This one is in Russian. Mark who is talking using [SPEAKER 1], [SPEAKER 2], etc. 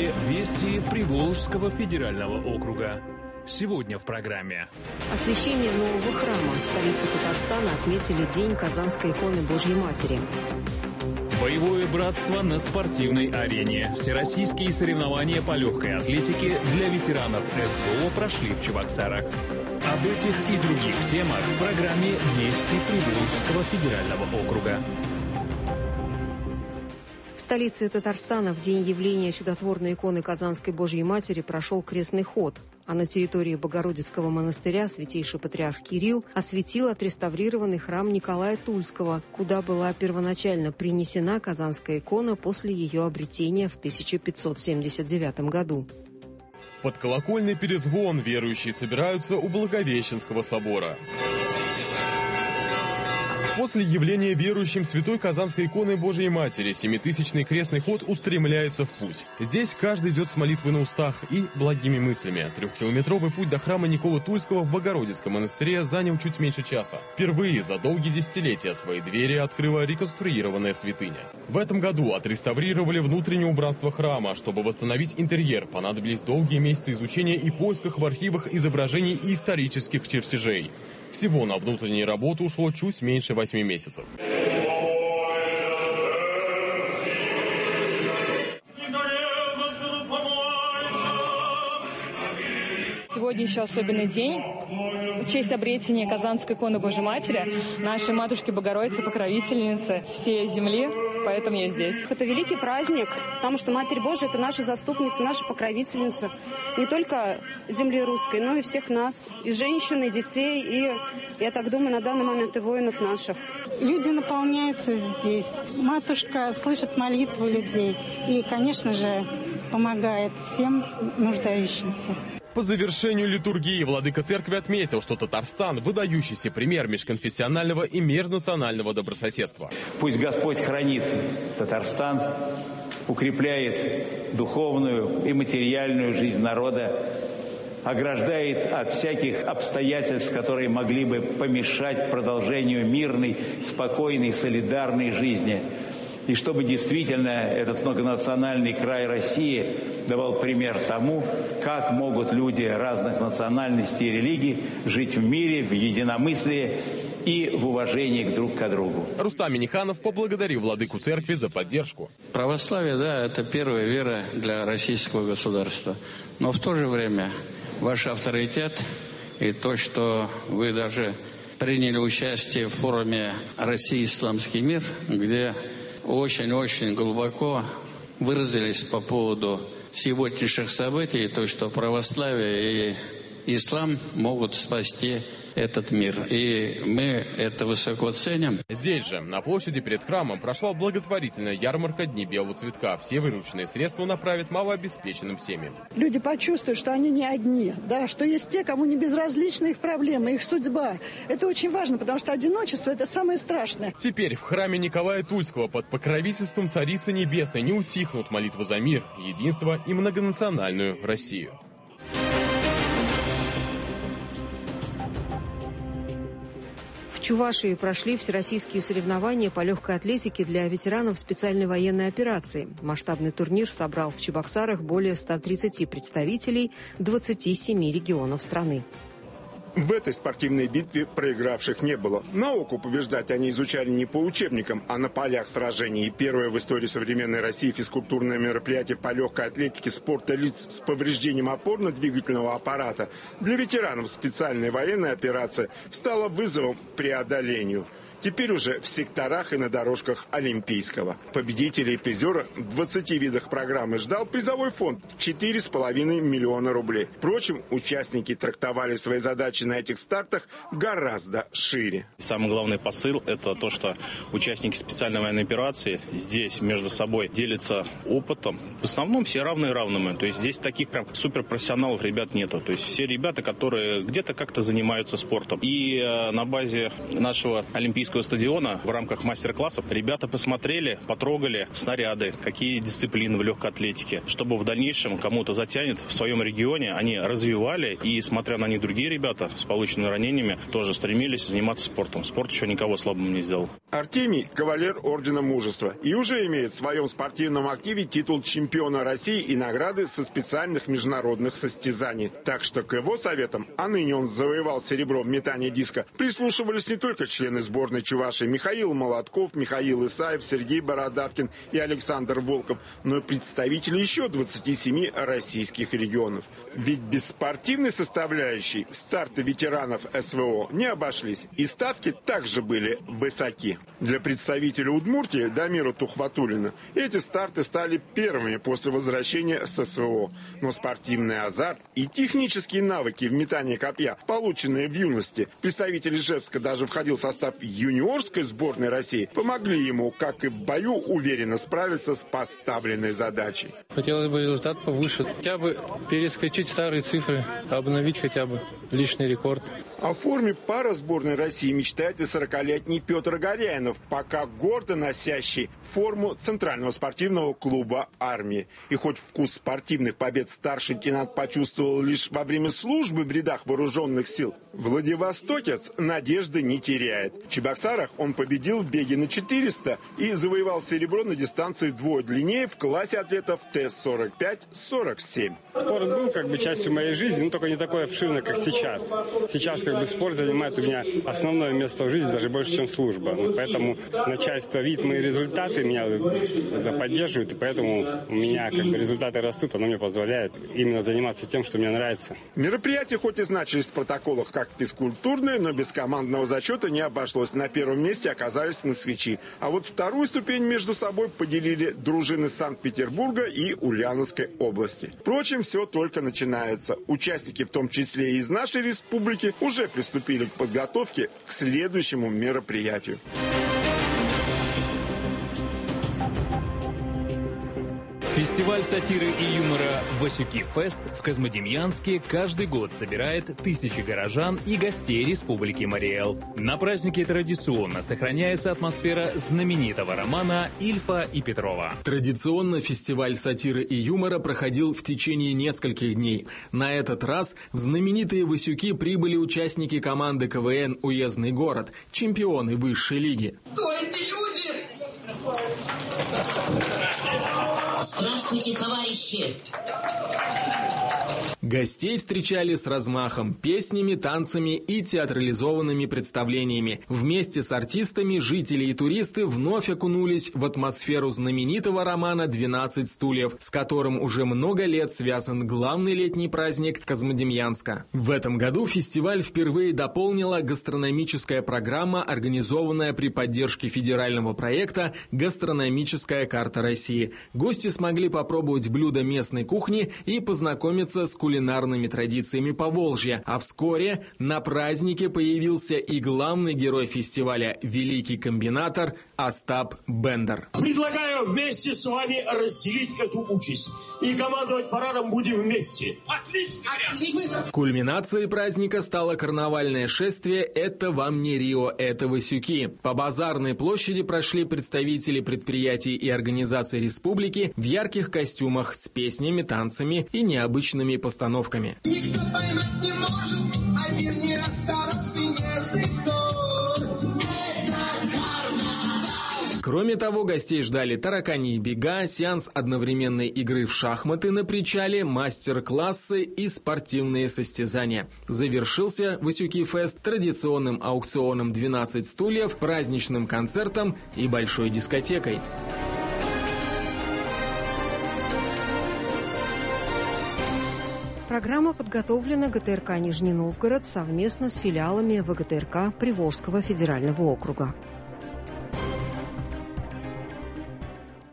[SPEAKER 1] эфире «Вести Приволжского федерального округа». Сегодня в программе.
[SPEAKER 2] Освящение нового храма в столице Татарстана отметили День Казанской иконы Божьей Матери.
[SPEAKER 1] Боевое братство на спортивной арене. Всероссийские соревнования по легкой атлетике для ветеранов СВО прошли в Чебоксарах. Об этих и других темах в программе «Вести Приволжского федерального округа».
[SPEAKER 2] В столице Татарстана в день явления чудотворной иконы Казанской Божьей Матери прошел крестный ход, а на территории Богородицкого монастыря святейший патриарх Кирилл осветил отреставрированный храм Николая Тульского, куда была первоначально принесена Казанская икона после ее обретения в 1579 году.
[SPEAKER 3] Под колокольный перезвон верующие собираются у Благовещенского собора. После явления верующим святой Казанской иконы Божьей Матери семитысячный крестный ход устремляется в путь. Здесь каждый идет с молитвой на устах и благими мыслями. 3-километровый путь до храма Николы Тульского в Богородицком монастыре занял чуть меньше часа. Впервые за долгие десятилетия свои двери открыла реконструированная святыня. В этом году отреставрировали внутреннее убранство храма. Чтобы восстановить интерьер, понадобились долгие месяцы изучения и поисках в архивах изображений и исторических чертежей. Всего на внутренние работы ушло чуть меньше 8 месяцев.
[SPEAKER 4] Сегодня еще особенный день. В честь обретения Казанской иконы Божьей Матери, нашей матушки Богородицы, покровительницы всей земли, поэтому я здесь.
[SPEAKER 5] Это великий праздник, потому что Матерь Божия – это наша заступница, наша покровительница. Не только земли русской, но и всех нас, и женщин, и детей, и, я так думаю, на данный момент и воинов наших.
[SPEAKER 6] Люди наполняются здесь. Матушка слышит молитву людей и, конечно же, помогает всем нуждающимся.
[SPEAKER 3] По завершению литургии владыка церкви отметил, что Татарстан – выдающийся пример межконфессионального и межнационального добрососедства.
[SPEAKER 7] Пусть Господь хранит Татарстан, укрепляет духовную и материальную жизнь народа, ограждает от всяких обстоятельств, которые могли бы помешать продолжению мирной, спокойной, солидарной жизни. И чтобы действительно этот многонациональный край России давал пример тому, как могут люди разных национальностей и религий жить в мире, в единомыслии и в уважении друг к другу.
[SPEAKER 3] Рустам Миниханов поблагодарил владыку церкви за поддержку.
[SPEAKER 8] Православие, да, это первая вера для российского государства. Но в то же время ваш авторитет и то, что вы даже приняли участие в форуме «Россия. Исламский мир», где очень-очень глубоко выразились по поводу сегодняшних событий, то, что православие и ислам могут спасти этот мир. И мы это высоко ценим.
[SPEAKER 3] Здесь же, на площади перед храмом, прошла благотворительная ярмарка Дни белого цветка. Все вырученные средства направят малообеспеченным семьям.
[SPEAKER 9] Люди почувствуют, что они не одни, да, что есть те, кому не безразличны их проблемы, их судьба. Это очень важно, потому что одиночество – это самое страшное.
[SPEAKER 3] Теперь в храме Николая Тульского под покровительством Царицы Небесной не утихнут молитвы за мир, единство и многонациональную Россию.
[SPEAKER 2] В Чувашии прошли всероссийские соревнования по легкой атлетике для ветеранов специальной военной операции. Масштабный турнир собрал в Чебоксарах более 130 представителей 27 регионов страны.
[SPEAKER 10] В этой спортивной битве проигравших не было. Науку побеждать они изучали не по учебникам, а на полях сражений. И первое в истории современной России физкультурное мероприятие по легкой атлетике спорта лиц с повреждением опорно-двигательного аппарата для ветеранов специальной военной операции стало вызовом преодолению. Теперь уже в секторах и на дорожках Олимпийского. Победителей и призера в 20 видах программы ждал призовой фонд 4,5 миллиона рублей. Впрочем, участники трактовали свои задачи на этих стартах гораздо шире.
[SPEAKER 11] Самый главный посыл – это то, что участники специальной военной операции здесь между собой делятся опытом. В основном все равные равным. То есть здесь таких прям суперпрофессионалов ребят нету. То есть все ребята, которые где-то как-то занимаются спортом. И на базе нашего олимпийского Олимпийского стадиона в рамках мастер-классов ребята посмотрели, потрогали снаряды, какие дисциплины в легкой атлетике, чтобы в дальнейшем кому-то затянет в своем регионе, они развивали, и, смотря на них, другие ребята с полученными ранениями тоже стремились заниматься спортом. Спорт еще никого слабым не сделал.
[SPEAKER 10] Артемий – кавалер Ордена Мужества и уже имеет в своем спортивном активе титул чемпиона России и награды со специальных международных состязаний. Так что к его советам, а ныне он завоевал серебро в метании диска, прислушивались не только члены сборной Чувашии Михаил Молотков, Михаил Исаев, Сергей Бородавкин и Александр Волков, но и представители еще 27 российских регионов. Ведь без спортивной составляющей старты ветеранов СВО не обошлись, и ставки также были высоки. Для представителя Удмуртии Дамира Тухватуллина эти старты стали первыми после возвращения с СВО. Но спортивный азарт и технические навыки в метании копья, полученные в юности, представитель Ижевска даже входил в состав юниорской сборной России, помогли ему, как и в бою, уверенно справиться с поставленной задачей.
[SPEAKER 12] Хотелось бы результат повыше, хотя бы перескочить старые цифры, обновить хотя бы личный рекорд.
[SPEAKER 10] О форме пара сборной России мечтает и 40-летний Петр Горяинов, пока гордо носящий форму Центрального спортивного клуба армии. И хоть вкус спортивных побед старший лейтенант почувствовал лишь во время службы в рядах вооруженных сил, владивостокец надежды не теряет. В Чебоксарах он победил в беге на 400 и завоевал серебро на дистанции вдвое длиннее в классе атлетов Т-45-47.
[SPEAKER 13] Спорт был частью моей жизни, но только не такой обширный, как сейчас. Сейчас спорт занимает у меня основное место в жизни, даже больше, чем служба. Поэтому начальство видит мои результаты, меня поддерживает, и поэтому у меня результаты растут, оно мне позволяет именно заниматься тем, что мне нравится.
[SPEAKER 10] Мероприятия хоть и значились в протоколах как физкультурные, но без командного зачета не обошлось. На первом месте оказались москвичи. А вот вторую ступень между собой поделили дружины Санкт-Петербурга и Ульяновской области. Впрочем, все только начинается. Участники, в том числе и из нашей республики, уже приступили к подготовке к следующему мероприятию.
[SPEAKER 1] Фестиваль сатиры и юмора «Васюки Фест» в Козьмодемьянске каждый год собирает тысячи горожан и гостей Республики Мариэл. На празднике традиционно сохраняется атмосфера знаменитого романа Ильфа и Петрова.
[SPEAKER 14] Традиционно фестиваль сатиры и юмора проходил в течение нескольких дней. На этот раз в знаменитые Васюки прибыли участники команды КВН «Уездный город», чемпионы высшей лиги.
[SPEAKER 15] Кто эти люди? Здравствуйте, товарищи!
[SPEAKER 14] Гостей встречали с размахом, песнями, танцами и театрализованными представлениями. Вместе с артистами жители и туристы вновь окунулись в атмосферу знаменитого романа «12 стульев», с которым уже много лет связан главный летний праздник Козьмодемьянска. В этом году фестиваль впервые дополнила гастрономическая программа, организованная при поддержке федерального проекта «Гастрономическая карта России». Гости смогли попробовать блюда местной кухни и познакомиться с кулинарными традициями Поволжья. А вскоре на празднике появился и главный герой фестиваля – великий комбинатор Остап Бендер.
[SPEAKER 16] Предлагаю вместе с вами разделить эту участь. И командовать парадом будем вместе. Отлично! Отлично!
[SPEAKER 14] Кульминацией праздника стало карнавальное шествие «Это вам не Рио, это Васюки». По базарной площади прошли представители предприятий и организаций республики в ярких костюмах с песнями, танцами и необычными постановками.
[SPEAKER 15] Никто поймать не может, один неосторожный нежный сон.
[SPEAKER 14] Кроме того, гостей ждали тараканьи бега, сеанс одновременной игры в шахматы на причале, мастер-классы и спортивные состязания. Завершился Васюки Фест традиционным аукционом «12 стульев», праздничным концертом и большой дискотекой.
[SPEAKER 2] Программа подготовлена ГТРК «Нижний Новгород» совместно с филиалами ВГТРК Приволжского федерального округа.